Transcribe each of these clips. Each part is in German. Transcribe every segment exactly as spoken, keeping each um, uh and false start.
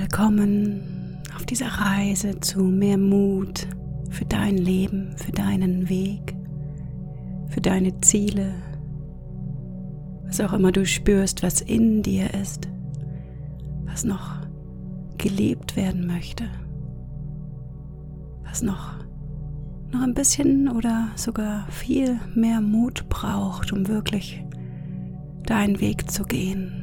Willkommen auf dieser Reise zu mehr Mut für dein Leben, für deinen Weg, für deine Ziele, was auch immer du spürst, was in dir ist, was noch gelebt werden möchte, was noch, noch ein bisschen oder sogar viel mehr Mut braucht, um wirklich deinen Weg zu gehen.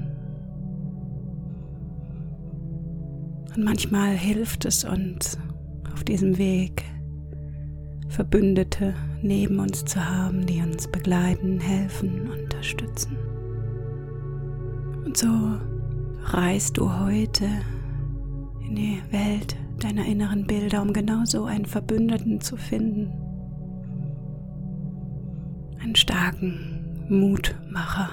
Und manchmal hilft es uns, auf diesem Weg Verbündete neben uns zu haben, die uns begleiten, helfen, unterstützen. Und so reist du heute in die Welt deiner inneren Bilder, um genau so einen Verbündeten zu finden. Einen starken Mutmacher,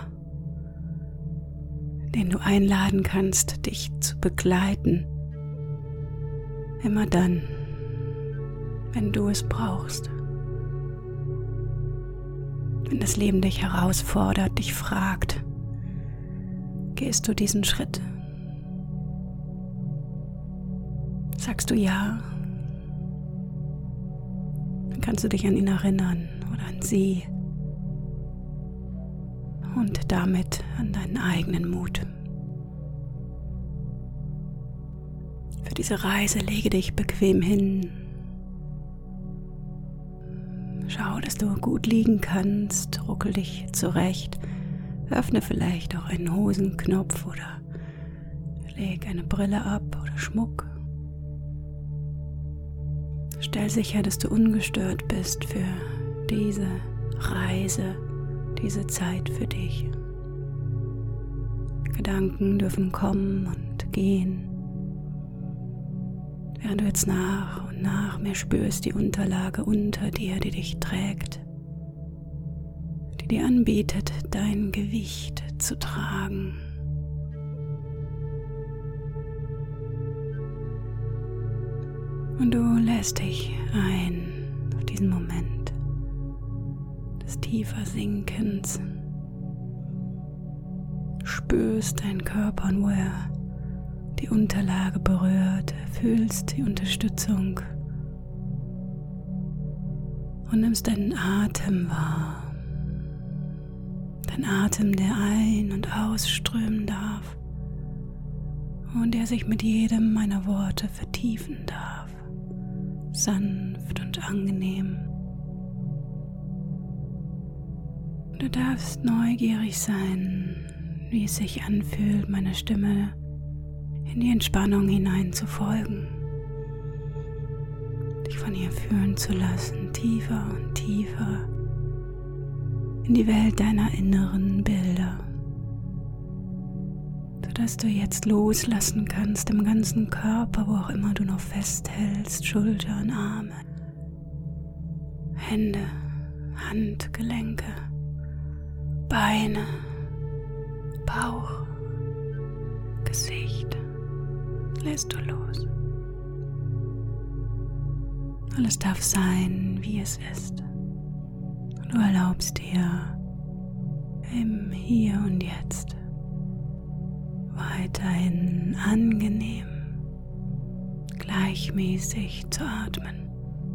den du einladen kannst, dich zu begleiten. Immer dann, wenn du es brauchst. Wenn das Leben dich herausfordert, dich fragt, gehst du diesen Schritt? Sagst du ja? Dann kannst du dich an ihn erinnern oder an sie und damit an deinen eigenen Mut. Für diese Reise lege dich bequem hin. Schau, dass du gut liegen kannst, ruckel dich zurecht, öffne vielleicht auch einen Hosenknopf oder leg eine Brille ab oder Schmuck. Stell sicher, dass du ungestört bist für diese Reise, diese Zeit für dich. Gedanken dürfen kommen und gehen. Während du jetzt nach und nach mehr spürst, die Unterlage unter dir, die dich trägt, die dir anbietet, dein Gewicht zu tragen. Und du lässt dich ein auf diesen Moment des tiefer Sinkens, spürst deinen Körper und wo er die Unterlage berührt, fühlst die Unterstützung und nimmst deinen Atem wahr. Dein Atem, der ein- und ausströmen darf und der sich mit jedem meiner Worte vertiefen darf, sanft und angenehm. Du darfst neugierig sein, wie es sich anfühlt, meine Stimme in die Entspannung hinein zu folgen, dich von ihr führen zu lassen, tiefer und tiefer in die Welt deiner inneren Bilder, sodass du jetzt loslassen kannst im ganzen Körper, wo auch immer du noch festhältst, Schultern, Arme, Hände, Handgelenke, Beine, Bauch, Gesicht. Lässt du los. Alles darf sein, wie es ist. Und du erlaubst dir im Hier und Jetzt weiterhin angenehm, gleichmäßig zu atmen.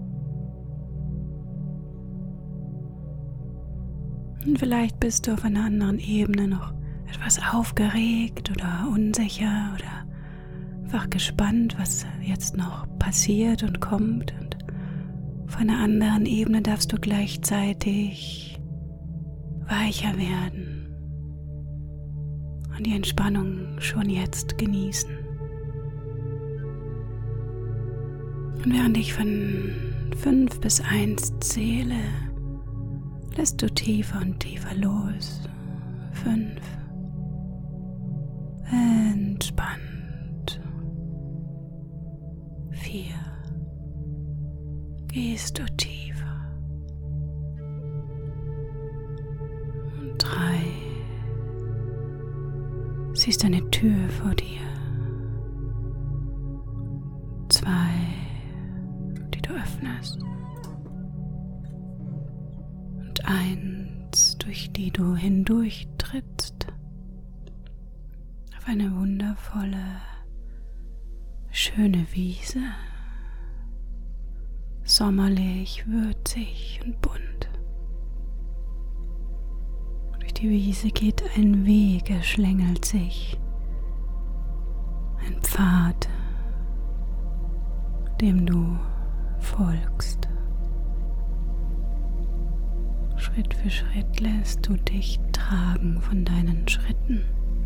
Und vielleicht bist du auf einer anderen Ebene noch etwas aufgeregt oder unsicher oder einfach gespannt, was jetzt noch passiert und kommt. Und auf einer anderen Ebene darfst du gleichzeitig weicher werden und die Entspannung schon jetzt genießen. Und während ich von fünf bis eins zähle, lässt du tiefer und tiefer los. Fünf. Entspannt. Vier. Gehst du tiefer. Und drei. Siehst eine Tür vor dir. Zwei, die du öffnest. Und eins, durch die du hindurchtrittst. 'Trittst auf eine wundervolle schöne Wiese, sommerlich, würzig und bunt. Durch die Wiese geht ein Weg, er schlängelt sich, ein Pfad, dem du folgst. Schritt für Schritt lässt du dich tragen von deinen Schritten.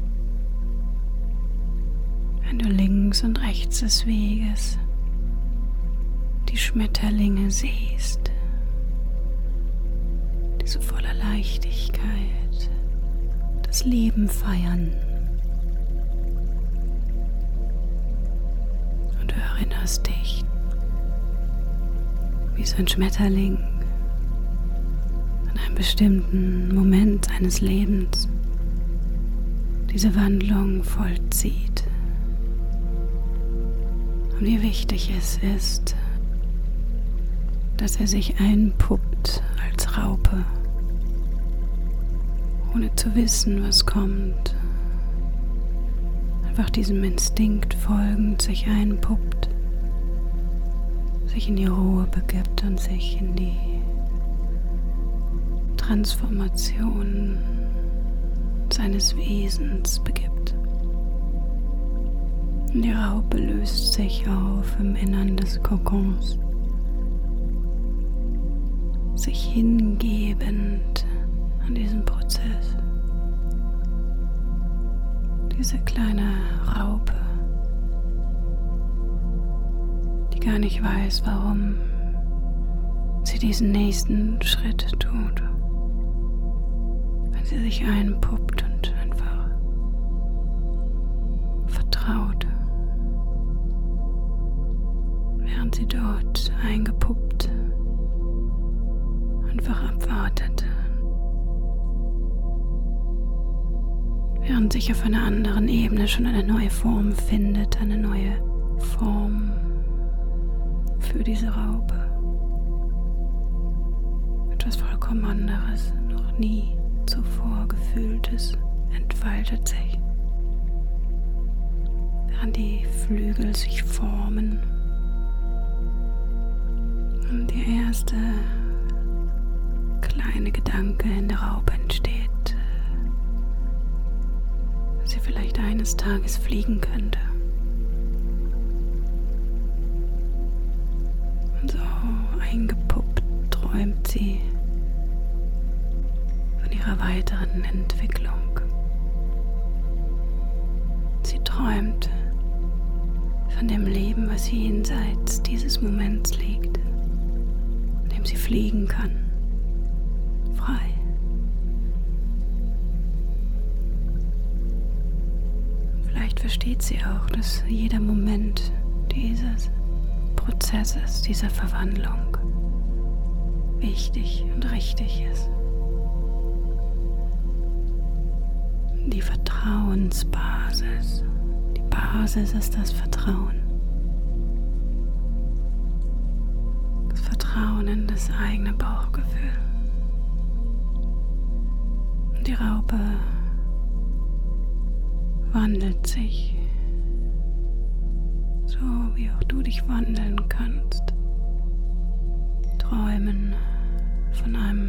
Wenn du links und rechts des Weges die Schmetterlinge siehst, die so voller Leichtigkeit das Leben feiern. Und du erinnerst dich, wie so ein Schmetterling an einem bestimmten Moment seines Lebens diese Wandlung vollzieht. Und wie wichtig es ist, dass er sich einpuppt als Raupe, ohne zu wissen, was kommt. Einfach diesem Instinkt folgend sich einpuppt, sich in die Ruhe begibt und sich in die Transformation seines Wesens begibt. Und die Raupe löst sich auf im Innern des Kokons, sich hingebend an diesem Prozess. Diese kleine Raupe, die gar nicht weiß, warum sie diesen nächsten Schritt tut, wenn sie sich einpuppt und einfach vertraut, während sie dort eingepuppt einfach abwartet, während sich auf einer anderen Ebene schon eine neue Form findet, eine neue Form für diese Raupe. Etwas vollkommen anderes, noch nie zuvor Gefühltes entfaltet sich, während die Flügel sich formen und der erste kleine Gedanke in der Raupe entsteht, dass sie vielleicht eines Tages fliegen könnte. Und so eingepuppt träumt sie von ihrer weiteren Entwicklung. Sie träumt von dem Leben, was jenseits dieses Moments liegt, in dem sie fliegen kann. Frei. Vielleicht versteht sie auch, dass jeder Moment dieses Prozesses, dieser Verwandlung wichtig und richtig ist. Die Vertrauensbasis. Die Basis ist das Vertrauen. Das Vertrauen in das eigene Bauchgefühl. Die Raupe wandelt sich, so wie auch du dich wandeln kannst. Träumen von einem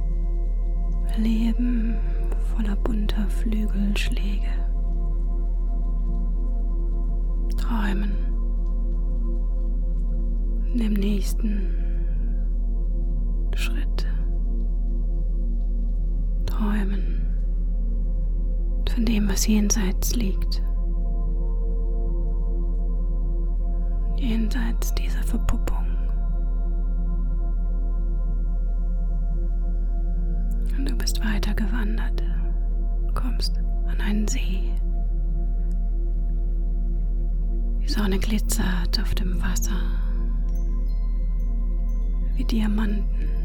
Leben voller bunter Flügelschläge. Träumen in dem nächsten Schritt. Träumen von dem, was jenseits liegt. Jenseits dieser Verpuppung. Und du bist weiter gewandert, kommst an einen See. Die Sonne glitzert auf dem Wasser wie Diamanten.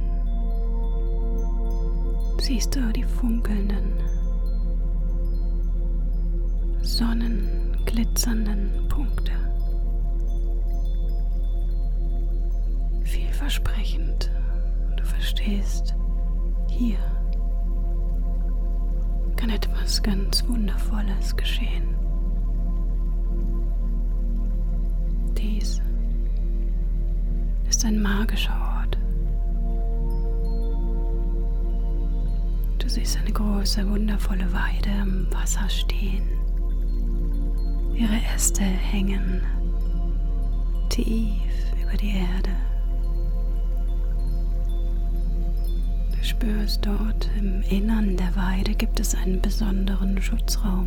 Siehst du die funkelnden, sonnenglitzernden Punkte. Vielversprechend. Du verstehst, hier kann etwas ganz Wundervolles geschehen. ist ein magischer Ort. Du siehst eine große, wundervolle Weide am Wasser stehen. Ihre Äste hängen tief über die Erde. Du spürst, dort im Innern der Weide gibt es einen besonderen Schutzraum.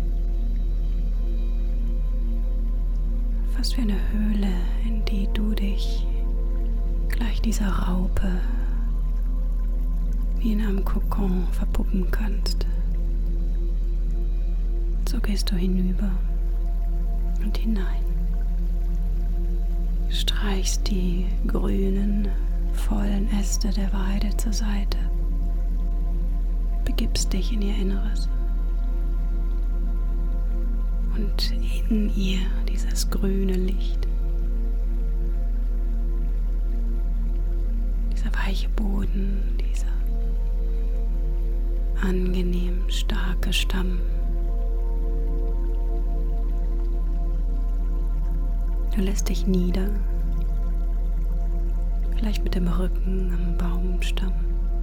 Fast wie eine Höhle, in die du dich gleich dieser Raupe wie in einem Kokon verpuppen kannst. So gehst du hinüber und hinein. Streichst die grünen, vollen Äste der Weide zur Seite. Begibst dich in ihr Inneres. Und in ihr dieses grüne Licht. Dieser weiche Boden, dieser angenehm starke Stamm. Du lässt dich nieder, vielleicht mit dem Rücken am Baumstamm,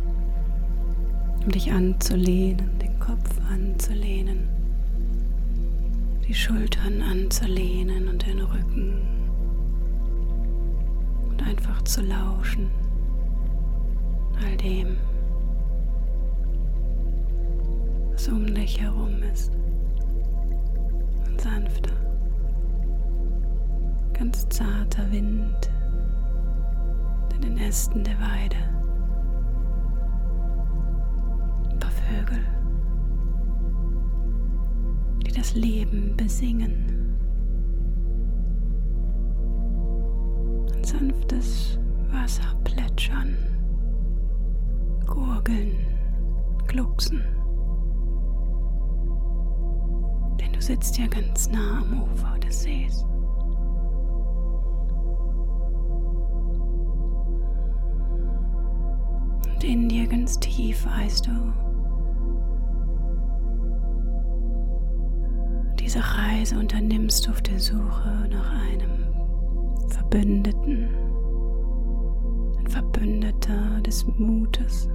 um dich anzulehnen, den Kopf anzulehnen, die Schultern anzulehnen und den Rücken und einfach zu lauschen, all dem, was um dich herum ist, und sanfter, ganz zarter Wind in den Ästen der Weide, ein paar Vögel, die das Leben besingen, ein sanftes Wasser plätschern, gurgeln, glucksen. Denn du sitzt ja ganz nah am Ufer des Sees. Und in dir ganz tief weißt du, diese Reise unternimmst du auf der Suche nach einem Verbündeten, ein Verbündeter des Mutes,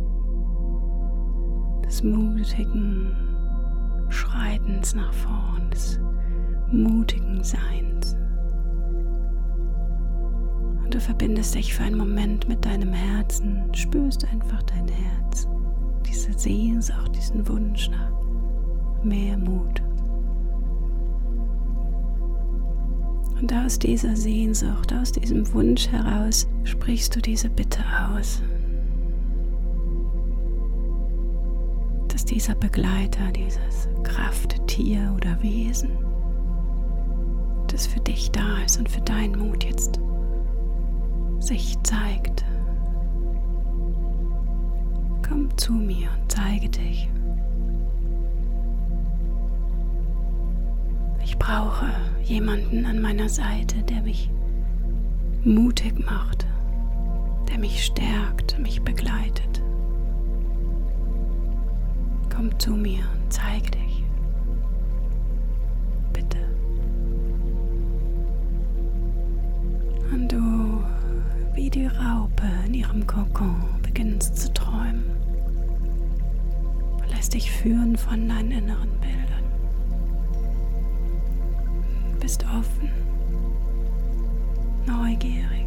des mutigen Schreitens nach vorn, des mutigen Seins. Und du verbindest dich für einen Moment mit deinem Herzen, spürst einfach dein Herz, diese Sehnsucht, diesen Wunsch nach mehr Mut. Und aus dieser Sehnsucht, aus diesem Wunsch heraus, sprichst du diese Bitte aus, dass dieser Begleiter, dieses Krafttier oder Wesen, das für dich da ist und für deinen Mut jetzt sich zeigt. Komm zu mir und zeige dich. Ich brauche jemanden an meiner Seite, der mich mutig macht, der mich stärkt, mich begleitet. Komm zu mir und zeige dich. Bitte. Und du, wie die Raupe in ihrem Kokon, beginnst zu träumen. Du lässt dich führen von deinen inneren Bildern. Bist offen, neugierig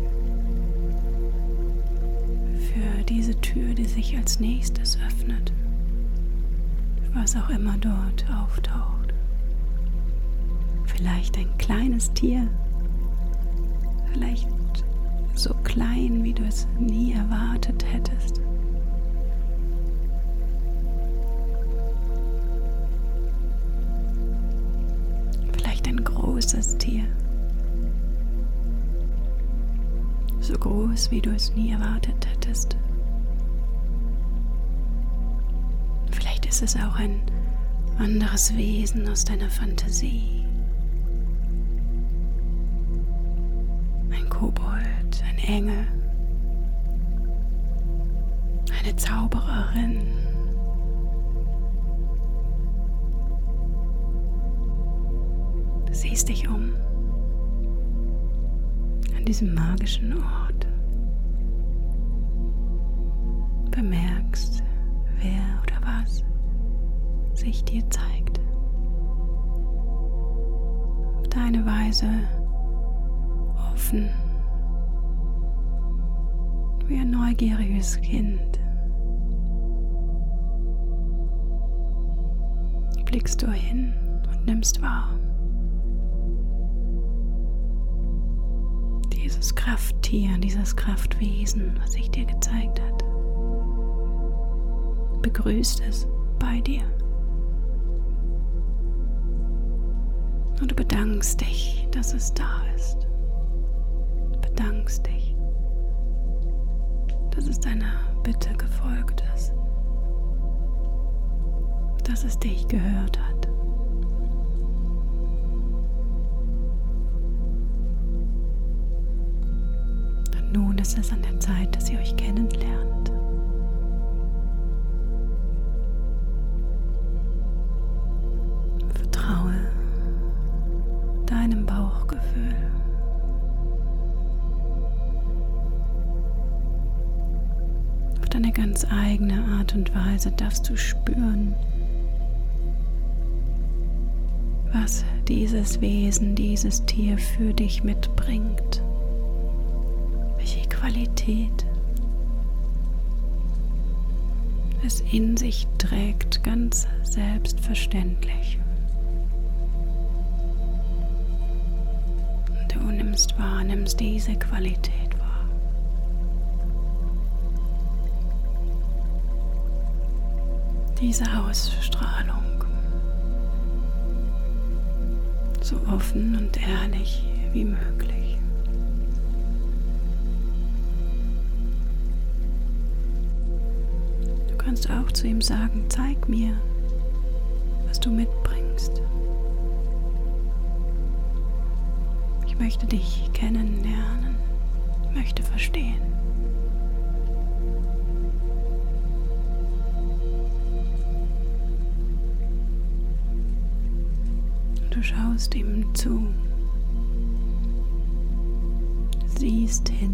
für diese Tür, die sich als nächstes öffnet, was auch immer dort auftaucht. Vielleicht ein kleines Tier, vielleicht so klein, wie du es nie erwartet hättest. Ein großes Tier, so groß, wie du es nie erwartet hättest. Vielleicht ist es auch ein anderes Wesen aus deiner Fantasie. Ein Kobold, ein Engel, eine Zaubererin. Du siehst dich um an diesem magischen Ort. bemerkst, wer oder was sich dir zeigt. Auf deine Weise offen, wie ein neugieriges Kind. Blickst du hin und nimmst wahr. Dieses Krafttier, dieses Kraftwesen, was sich dir gezeigt hat, begrüßt es bei dir. Und du bedankst dich, dass es da ist. Du bedankst dich, dass es deiner Bitte gefolgt ist, dass es dich gehört hat. Und nun ist es an der Zeit, dass ihr euch kennenlernt. Vertraue deinem Bauchgefühl. Auf deine ganz eigene Art und Weise darfst du spüren, was dieses Wesen, dieses Tier für dich mitbringt. Welche Qualität es in sich trägt, ganz selbstverständlich. Und du nimmst wahr, nimmst diese Qualität wahr. Diese Ausstrahlung. So offen und ehrlich wie möglich. Du kannst auch zu ihm sagen, zeig mir, was du mitbringst. Ich möchte dich kennenlernen, ich möchte verstehen. Du schaust ihm zu, siehst hin.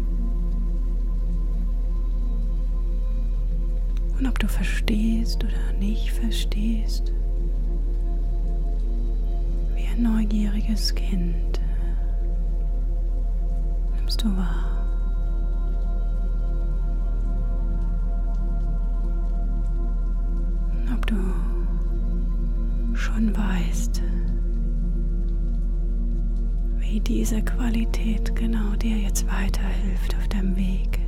Und ob du verstehst oder nicht verstehst, wie ein neugieriges Kind, nimmst du wahr. Und ob du schon weißt, wie diese Qualität genau dir jetzt weiterhilft auf deinem Weg,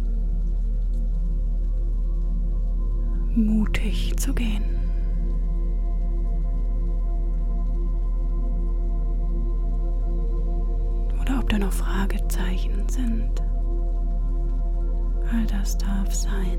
mutig zu gehen. Oder ob da noch Fragezeichen sind. All das darf sein.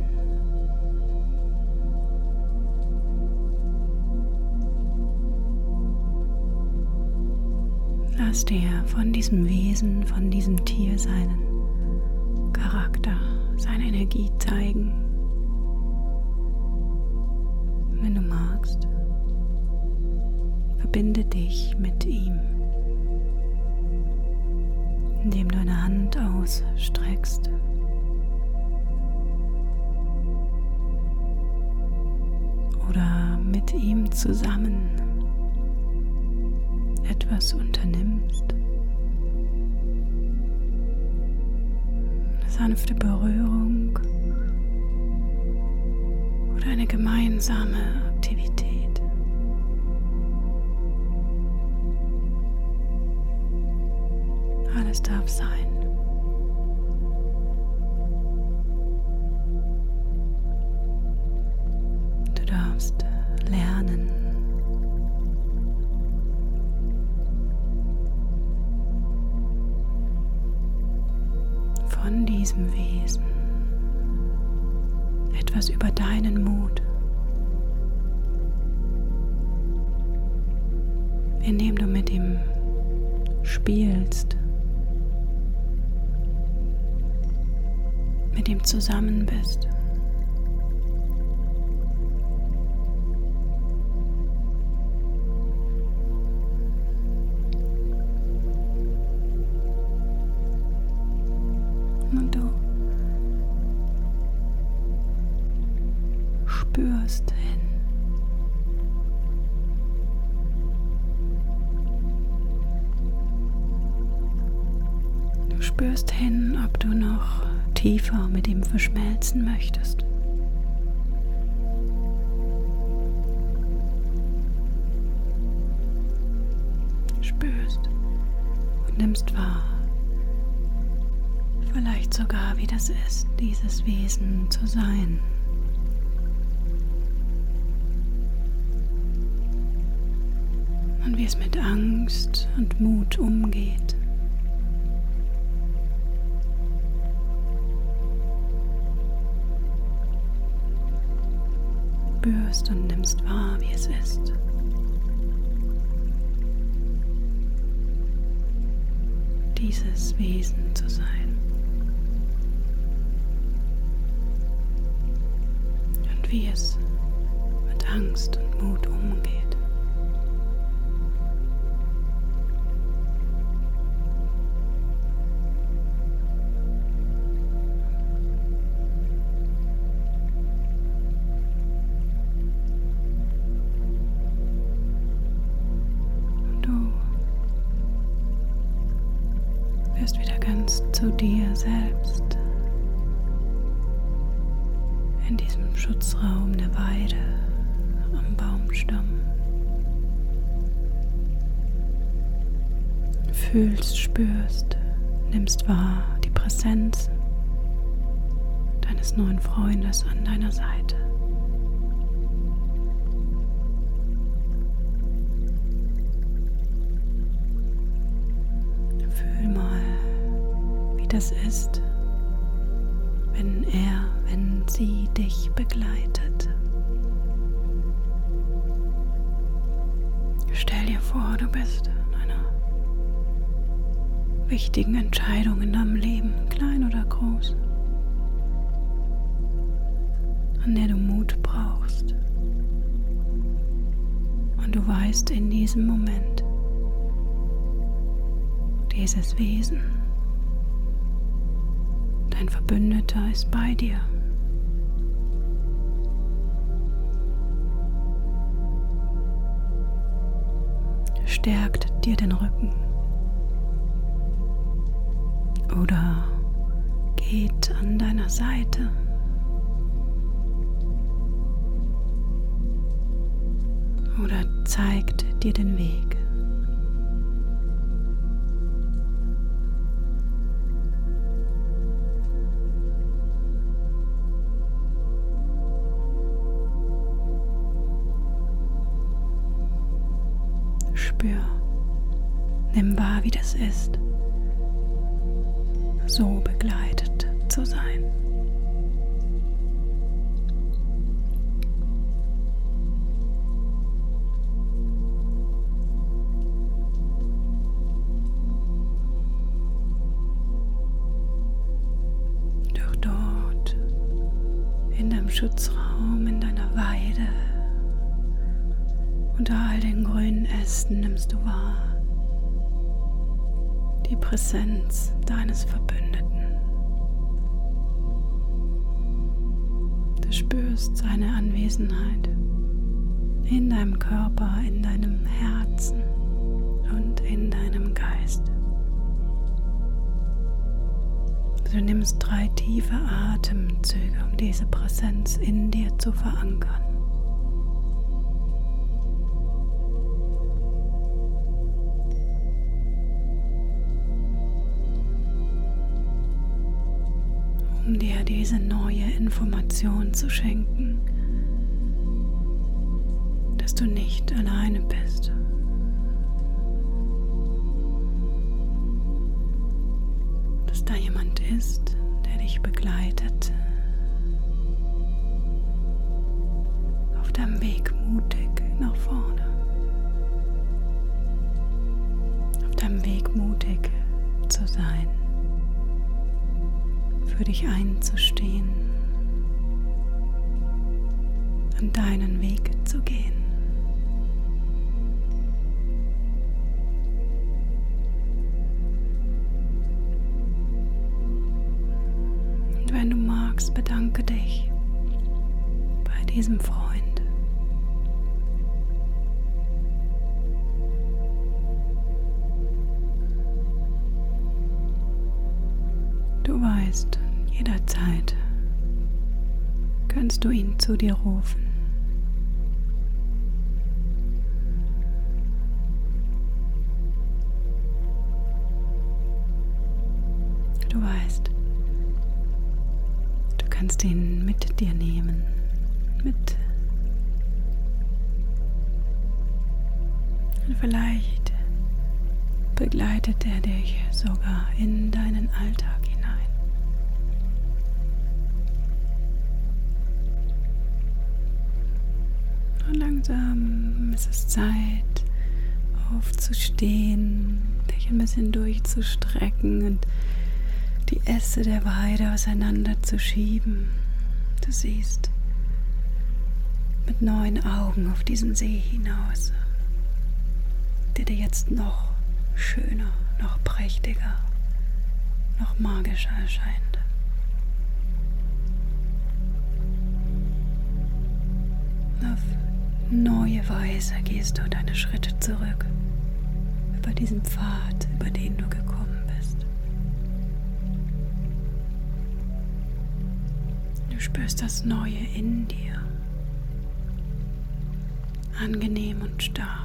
Lass dir von diesem Wesen, von diesem Tier seinen Charakter, seine Energie zeigen. Wenn du magst, verbinde dich mit ihm, indem du eine Hand ausstreckst. Oder mit ihm zusammen etwas unternimmst. Eine sanfte Berührung oder eine gemeinsame Aktivität. Alles darf sein. Du darfst lernen, von diesem Wesen etwas über deinen Mut, indem du mit ihm spielst, mit ihm zusammen bist. Und du spürst hin, ob du noch tiefer mit ihm verschmelzen möchtest. Spürst und nimmst wahr, vielleicht sogar wie das ist, dieses Wesen zu sein. Und wie es mit Angst und Mut umgeht. Spürst und nimmst wahr, wie es ist. Dieses Wesen zu sein. Und wie es mit Angst und Mut umgeht. Wirst wieder ganz zu dir selbst in diesem Schutzraum der Weide am Baumstamm. Fühlst, spürst, nimmst wahr die Präsenz deines neuen Freundes an deiner Seite. Das ist, wenn er, wenn sie dich begleitet. Stell dir vor, du bist in einer wichtigen Entscheidung in deinem Leben, klein oder groß, an der du Mut brauchst. Und du weißt in diesem Moment, dieses Wesen, dein Verbündeter ist bei dir. Stärkt dir den Rücken oder geht an deiner Seite. Oder zeigt dir den Weg. Spür, nimm wahr, wie das ist, so begleitet zu sein. Doch dort, in deinem Schutzraum, in deiner Weide, unter all den grünen Ästen nimmst du wahr die Präsenz deines Verbündeten. Du spürst seine Anwesenheit in deinem Körper, in deinem Herzen und in deinem Geist. Du nimmst drei tiefe Atemzüge, um diese Präsenz in dir zu verankern. Um dir diese neue Information zu schenken, dass du nicht alleine bist. Dass da jemand ist, der dich begleitet, auf deinem Weg mutig nach vorne, auf deinem Weg mutig zu sein. Für dich einzustehen und deinen Weg zu gehen. Und wenn du magst, bedanke dich bei diesem Freund. Du weißt, jederzeit kannst du ihn zu dir rufen. Du weißt, du kannst ihn mit dir nehmen, mit. Und vielleicht begleitet er dich sogar in deinen Alltag hinein. Und langsam ist es Zeit, aufzustehen, dich ein bisschen durchzustrecken und die Äste der Weide auseinanderzuschieben. Du siehst mit neuen Augen auf diesen See hinaus, der dir jetzt noch schöner, noch prächtiger, noch magischer erscheint. Auf neue Weise gehst du deine Schritte zurück über diesen Pfad, über den du gekommen bist. Du spürst das Neue in dir, angenehm und stark.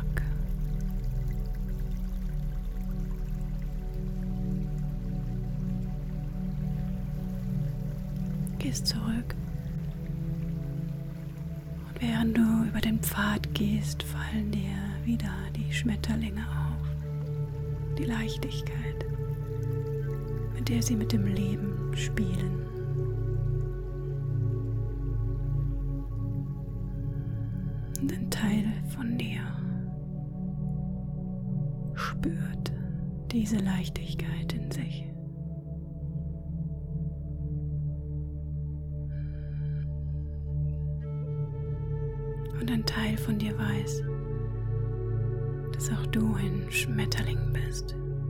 Gehst zurück und während du über den Pfad gehst, fallen dir wieder die Schmetterlinge auf, die Leichtigkeit, mit der sie mit dem Leben spielen. Und ein Teil von dir spürt diese Leichtigkeit in sich. Und ein Teil von dir weiß, dass auch du ein Schmetterling bist.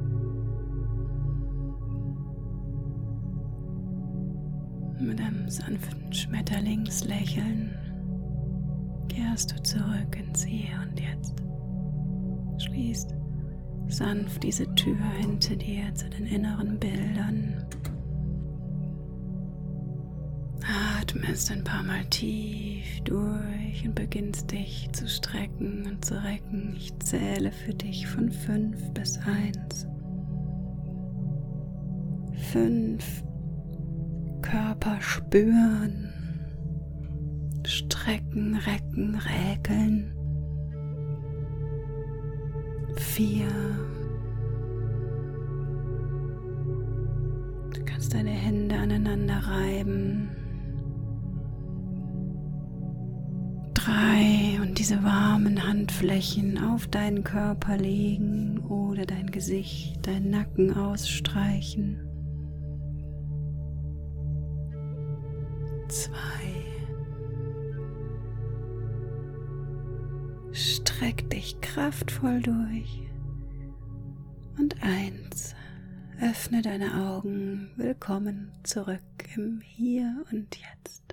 Mit einem sanften Schmetterlingslächeln kehrst du zurück ins Hier und Jetzt. Schließt sanft diese Tür hinter dir zu den inneren Bildern. Atmest ein paar Mal tief durch und beginnst dich zu strecken und zu recken. Ich zähle für dich von fünf bis eins. Fünf. Körper spüren. Strecken, recken, räkeln. Vier. Du kannst deine Hände aneinander reiben. Drei und diese warmen Handflächen auf deinen Körper legen oder dein Gesicht, deinen Nacken ausstreichen. Zwei. Streck dich kraftvoll durch. Und eins. Öffne deine Augen. Willkommen zurück im Hier und Jetzt.